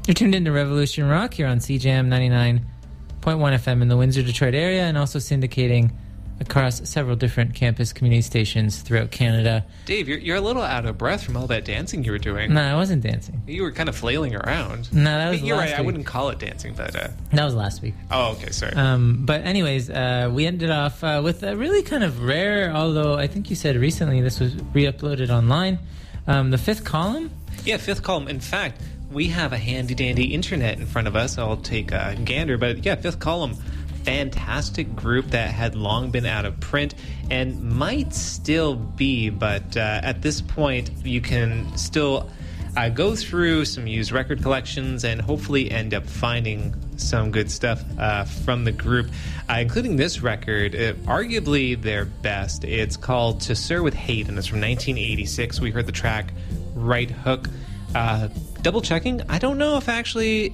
You're tuned into Revolution Rock here on CJAM 99.1 FM in the Windsor, Detroit area, and also syndicating across several different campus community stations throughout Canada. Dave, you're a little out of breath from all that dancing you were doing. No, I wasn't dancing. You were kind of flailing around. No, that was You're last right, week. I wouldn't call it dancing, but... That was last week. Oh, okay, sorry. But anyways, we ended off with a really kind of rare, although I think you said recently this was re-uploaded online, the Fifth Column. Yeah, Fifth Column. In fact, we have a handy-dandy internet in front of us. I'll take a gander. But yeah, Fifth Column, fantastic group that had long been out of print and might still be. But at this point, you can still go through some used record collections and hopefully end up finding some good stuff from the group, including this record, arguably their best. It's called To Sir With Hate, and it's from 1986. We heard the track Right Hook. Double checking, I don't know if actually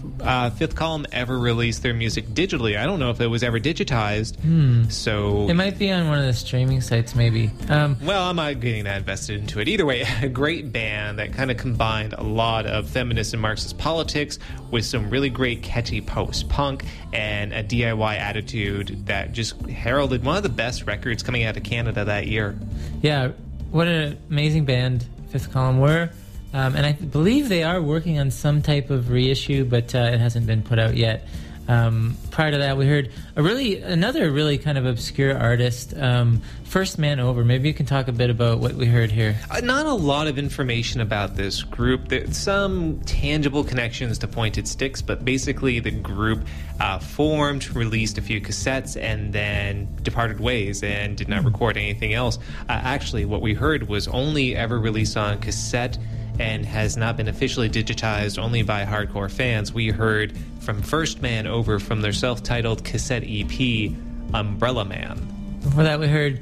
Fifth Column ever released their music digitally. I don't know if it was ever digitized. So it might be on one of the streaming sites, maybe. Well, I'm not getting that invested into it. Either way, a great band that kind of combined a lot of feminist and Marxist politics with some really great catchy post-punk and a DIY attitude that just heralded one of the best records coming out of Canada that year. Yeah, what an amazing band Fifth Column were. And I believe they are working on some type of reissue, but it hasn't been put out yet. Prior to that, we heard another really kind of obscure artist, First Man Over. Maybe you can talk a bit about what we heard here. Not a lot of information about this group. There's some tangible connections to Pointed Sticks, but basically the group formed, released a few cassettes, and then departed ways and did not record anything else. Actually, what we heard was only ever released on cassette and has not been officially digitized, only by hardcore fans. We heard from First Man Over from their self-titled cassette EP, Umbrella Man. Before that, we heard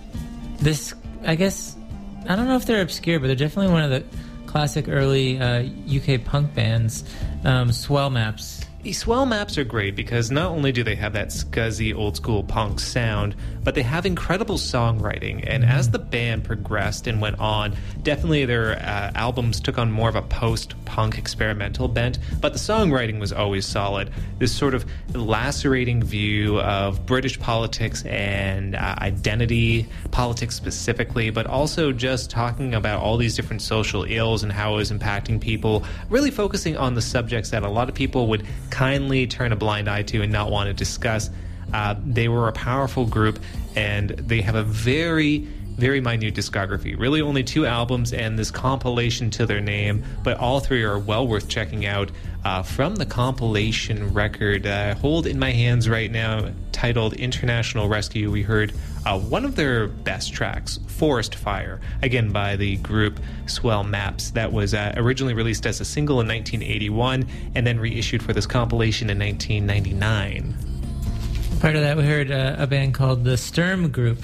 this, I guess, I don't know if they're obscure, but they're definitely one of the classic early UK punk bands, Swell Maps. Swell Maps are great because not only do they have that scuzzy old-school punk sound, but they have incredible songwriting. And as the band progressed and went on, definitely their albums took on more of a post-punk experimental bent, but the songwriting was always solid. This sort of lacerating view of British politics and identity, politics specifically, but also just talking about all these different social ills and how it was impacting people, really focusing on the subjects that a lot of people would kindly turn a blind eye to and not want to discuss. They were a powerful group, and they have a very, very minute discography. Really only 2 albums and this compilation to their name, but all 3 are well worth checking out. From the compilation record I hold in my hands right now, titled International Rescue, we heard one of their best tracks, Forest Fire, again by the group Swell Maps. That was originally released as a single in 1981 and then reissued for this compilation in 1999. Part of that, we heard a band called the Sturm Group,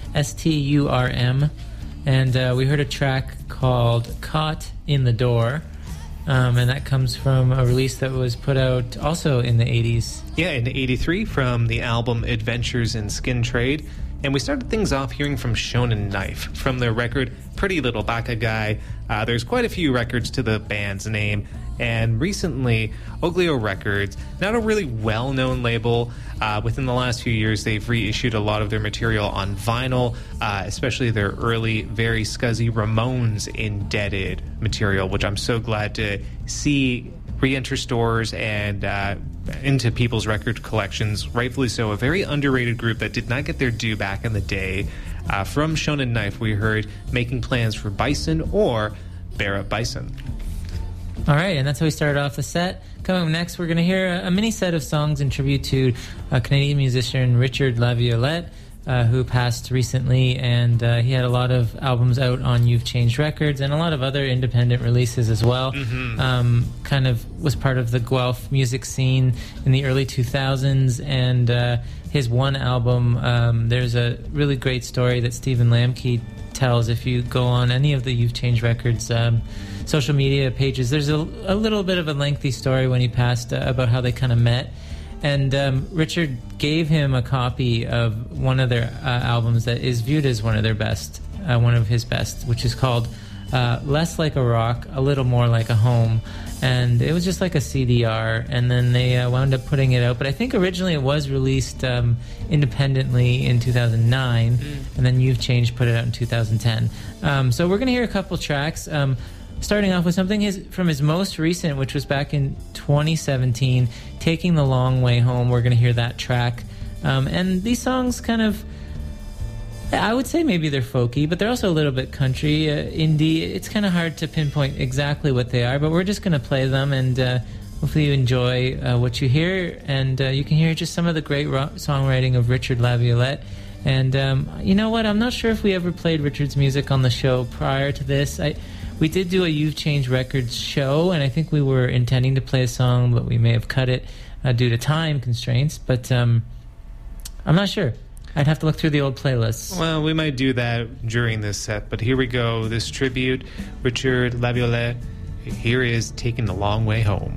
STURM, and we heard a track called Caught in the Door. And that comes from a release that was put out also in the 80s. Yeah, in 83 from the album Adventures in Skin Trade. And we started things off hearing from Shonen Knife from their record Pretty Little Baka Guy. There's quite a few records to the band's name. And recently, Oglio Records, not a really well-known label, within the last few years they've reissued a lot of their material on vinyl, especially their early, very scuzzy Ramones indebted material, which I'm so glad to see re-enter stores and into people's record collections. Rightfully so, a very underrated group that did not get their due back in the day. From Shonen Knife, we heard Making Plans for Bison or Bear Up Bison. All right, and that's how we started off the set. Coming up next, we're going to hear a mini set of songs in tribute to Canadian musician Richard Laviolette, who passed recently, and he had a lot of albums out on You've Changed Records and a lot of other independent releases as well. Kind of was part of the Guelph music scene in the early 2000s, and his one album, there's a really great story that Stephen Lamke tells if you go on any of the You've Changed Records social media pages. There's a little bit of a lengthy story when he passed about how they kind of met. And Richard gave him a copy of one of their albums that is viewed as one of their best, one of his best, which is called less like a rock, a little more like a home. And it was just like a CDR, and then they wound up putting it out. But I think originally it was released independently in 2009, and then You've Changed put it out in 2010. So we're going to hear a couple tracks, starting off with something from his most recent, which was back in 2017, Taking the Long Way Home. We're going to hear that track. And these songs kind of, I would say maybe they're folky, but they're also a little bit country, indie. It's kind of hard to pinpoint exactly what they are, but we're just going to play them, and hopefully you enjoy what you hear, and you can hear just some of the great songwriting of Richard Laviolette. And you know what? I'm not sure if we ever played Richard's music on the show prior to this. We did do a You've Changed Records show, and I think we were intending to play a song, but we may have cut it due to time constraints, but I'm not sure. I'd have to look through the old playlists. Well, we might do that during this set, but here we go. This tribute, Richard Laviolette. Here is Taking the Long Way Home.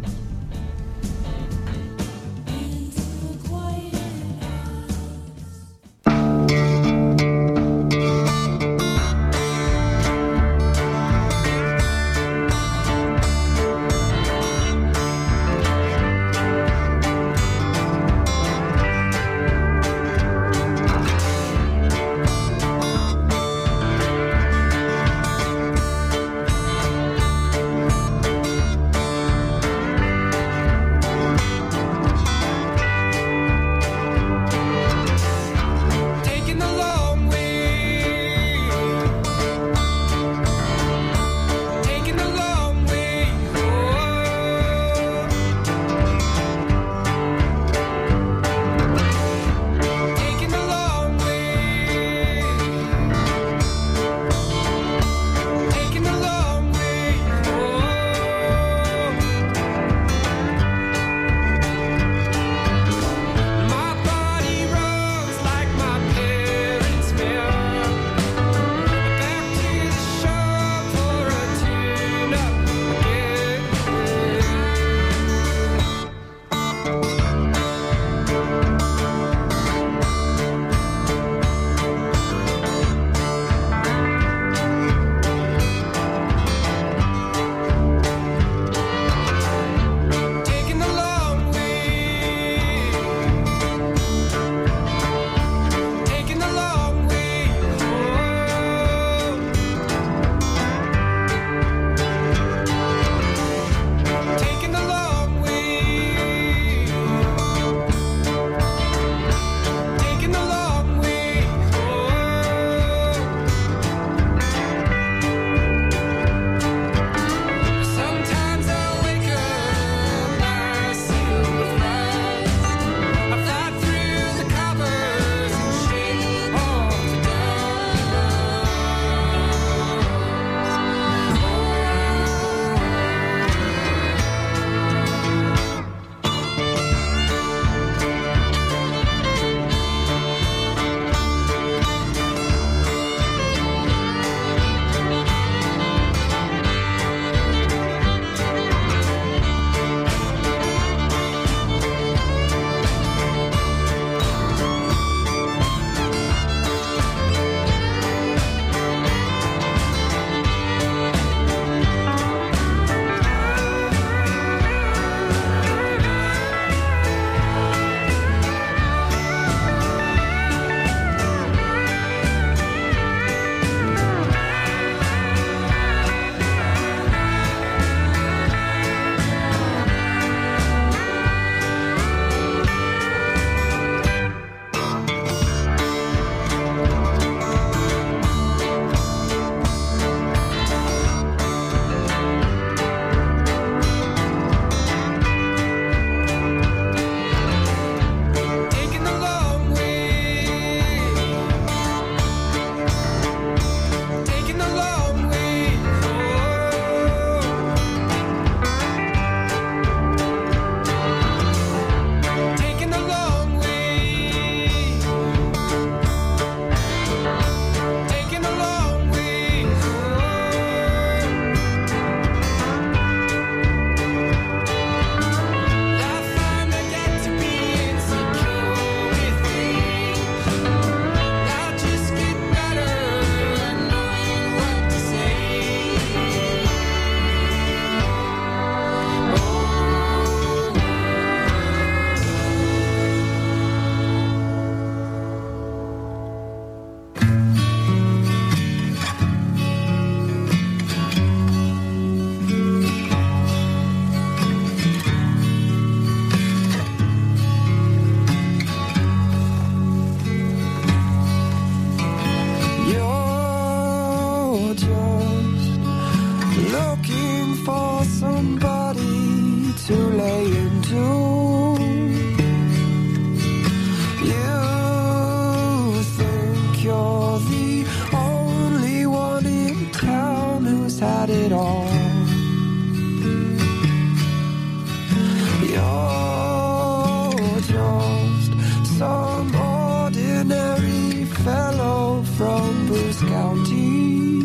County.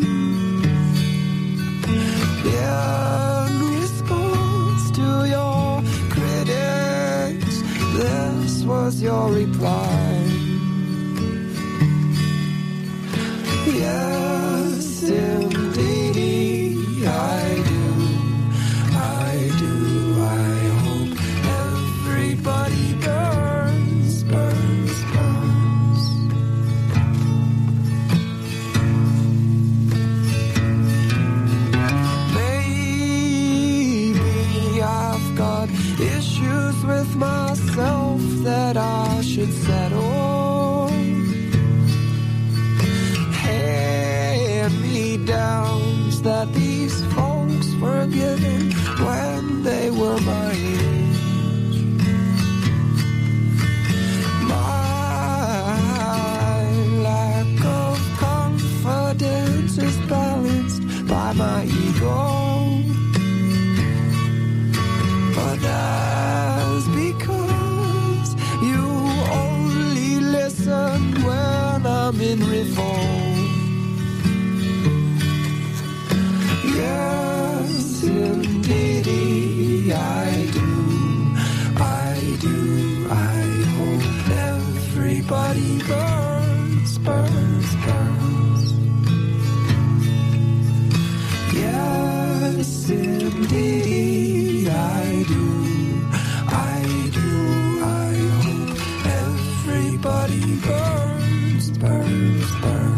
In response to your critics, this was your reply. Yes, indeed, I do. I hope everybody burns, burns, burns. Maybe I've got issues with myself that I should settle. Hand-me-downs that these folks were given when they were my age. My lack of confidence is balanced by my ego. But that's because you only listen when I'm in revolt. Yes, indeed, I do. I hope everybody burns, burns, burns. Yes, indeed, I do. I hope everybody burns, burns, burns.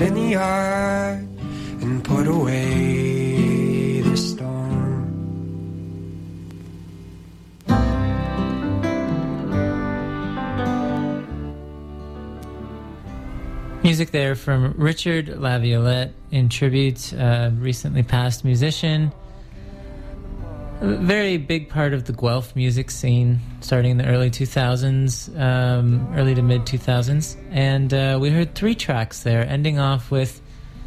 in the eye and put away the storm. Music there from Richard Laviolette in tribute, recently passed musician. A very big part of the Guelph music scene, starting in the early 2000s, early to mid 2000s. And we heard 3 tracks there, ending off with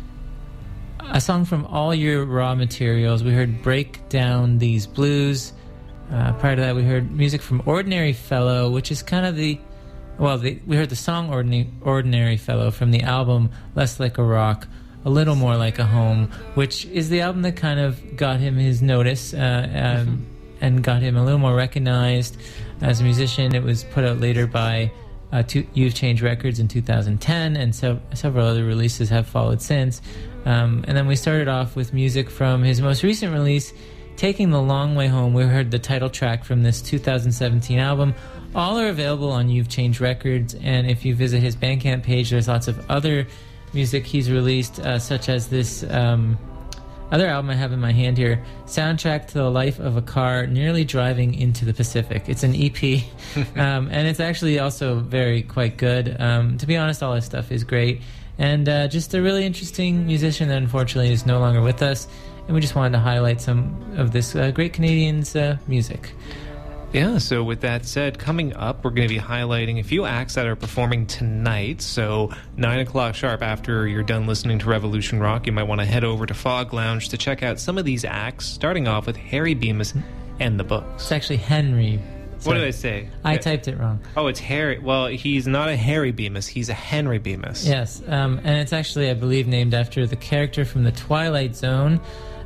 a song from All Your Raw Materials. We heard Break Down These Blues. Prior to that, we heard music from Ordinary Fellow, which is kind of we heard the song Ordinary Fellow from the album Less Like a Rock, A Little More Like a Home, which is the album that kind of got him his notice and got him a little more recognized as a musician. It was put out later by You've Changed Records in 2010, and several other releases have followed since. And then we started off with music from his most recent release, Taking the Long Way Home. We heard the title track from this 2017 album. All are available on You've Changed Records, and if you visit his Bandcamp page, there's lots of other music he's released, such as this other album I have in my hand here, Soundtrack to the Life of a Car Nearly Driving into the Pacific. It's an EP, and it's actually also quite good. To be honest, all his stuff is great, and just a really interesting musician that unfortunately is no longer with us, and we just wanted to highlight some of this great Canadian's music. Yeah, so with that said, coming up, we're going to be highlighting a few acts that are performing tonight. So 9 o'clock sharp after you're done listening to Revolution Rock, you might want to head over to Fog Lounge to check out some of these acts, starting off with Harry Bemis and the Books. It's actually Henry. What did I say? I typed it wrong. Oh, it's Harry. Well, he's not a Harry Bemis. He's a Henry Bemis. Yes, and it's actually, I believe, named after the character from The Twilight Zone,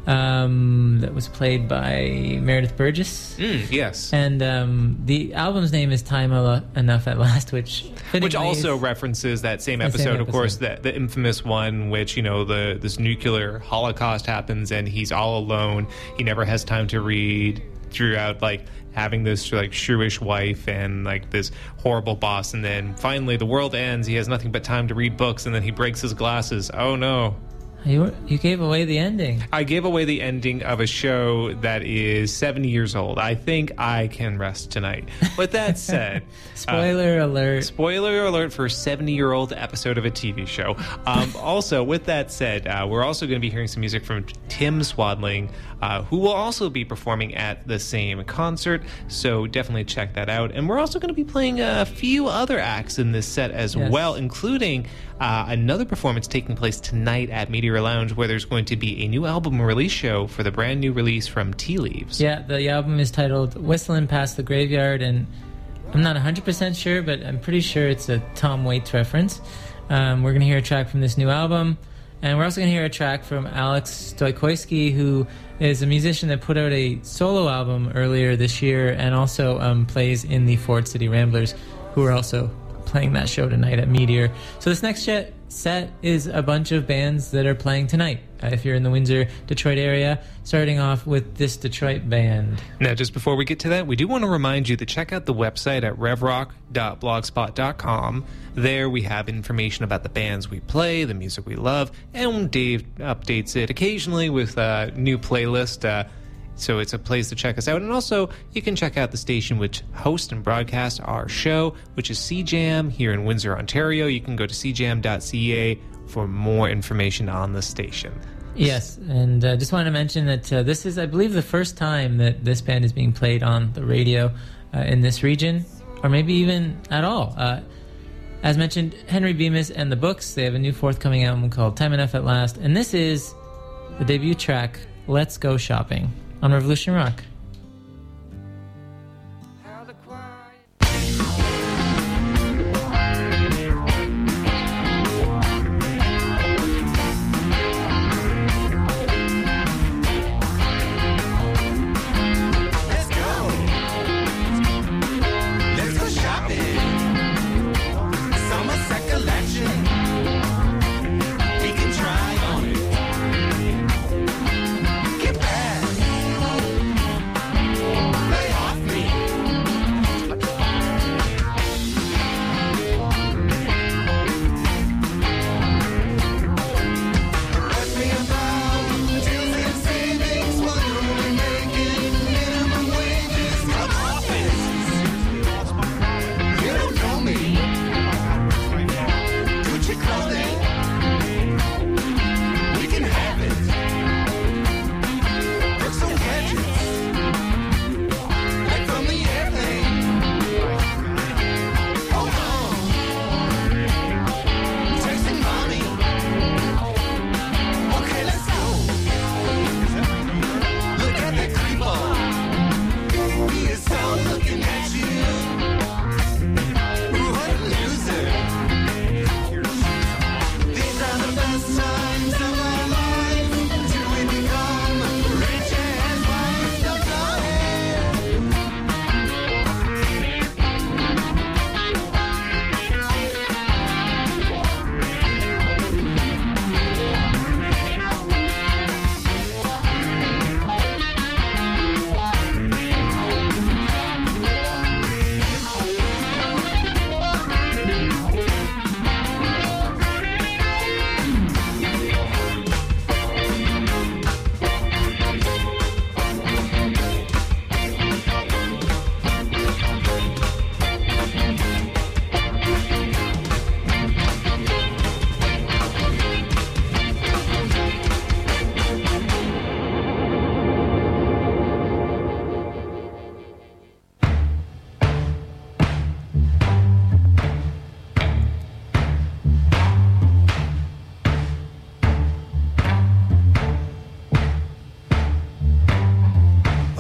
that was played by Meredith Burgess. Yes. And the album's name is Time Enough at Last, which also references that same episode, of course, the infamous one, which, this nuclear holocaust happens and he's all alone. He never has time to read throughout, having this, shrewish wife and, this horrible boss. And then finally the world ends. He has nothing but time to read books, and then he breaks his glasses. Oh, no. You gave away the ending. I gave away the ending of a show that is 70 years old. I think I can rest tonight. With that said... Spoiler alert. Spoiler alert for a 70-year-old episode of a TV show. Also, with that said, we're also going to be hearing some music from Tim Swadling, who will also be performing at the same concert, so definitely check that out. And we're also going to be playing a few other acts in this set as well, including another performance taking place tonight at Meteor Lounge, where there's going to be a new album release show for the brand new release from Tea Leaves. Yeah, the album is titled Whistling Past the Graveyard, and I'm not 100% sure, but I'm pretty sure it's a Tom Waits reference. We're going to hear a track from this new album, and we're also going to hear a track from Alex Stoikoyski, who is a musician that put out a solo album earlier this year and also plays in the Ford City Ramblers, who are also playing that show tonight at Meteor. So this next set is a bunch of bands that are playing tonight, if you're in the Windsor, Detroit area, starting off with this Detroit band. Now, just before we get to that, we do want to remind you to check out the website at revrock.blogspot.com. There we have information about the bands we play, the music we love, and Dave updates it occasionally with a new playlist. So it's a place to check us out. And also, you can check out the station which hosts and broadcasts our show, which is CJAM here in Windsor, Ontario. You can go to cjam.ca for more information on the station. Yes, and just wanted to mention that this is, I believe, the first time that this band is being played on the radio in this region, or maybe even at all. As mentioned, Henry Bemis and the Books, they have a new forthcoming album called Time Enough at Last, and this is the debut track, Let's Go Shopping, on Revolution Rock.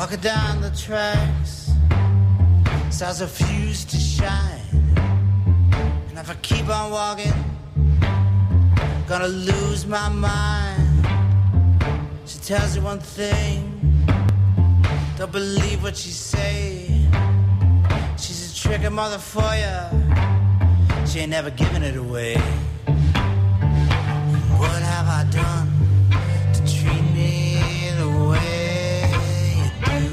Walking down the tracks, stars refuse to shine. And if I keep on walking, gonna lose my mind. She tells you one thing, don't believe what she say. She's a tricky mother for ya, she ain't never giving it away. What have I done to treat me the way you do?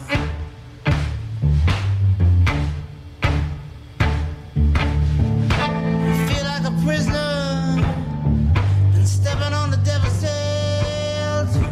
I feel like a prisoner, been stepping on the devil's tail too.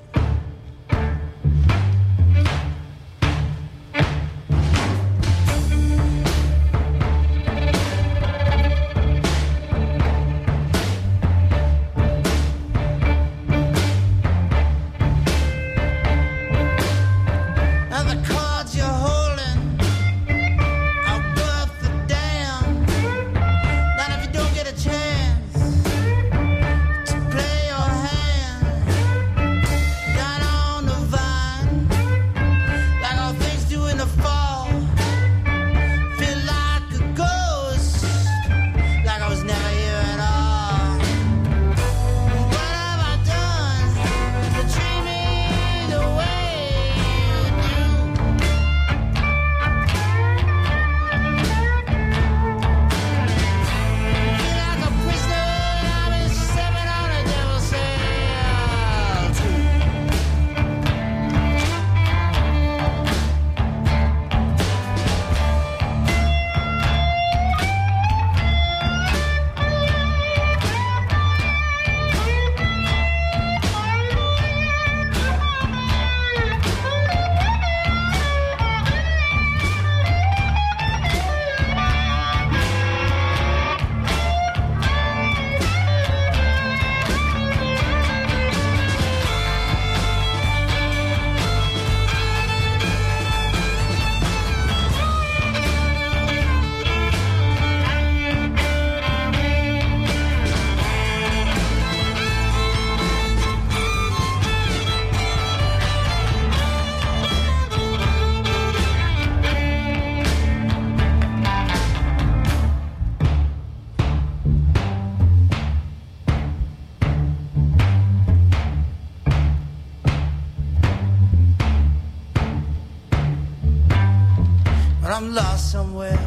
I'm lost somewhere,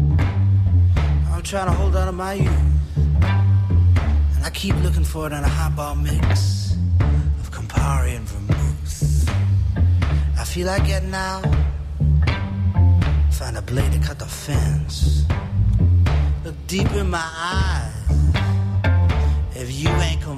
I'm trying to hold on to my youth, and I keep looking for it in a highball mix of Campari and vermouth. I feel like getting out, find a blade to cut the fence, look deep in my eyes. If you ain't convinced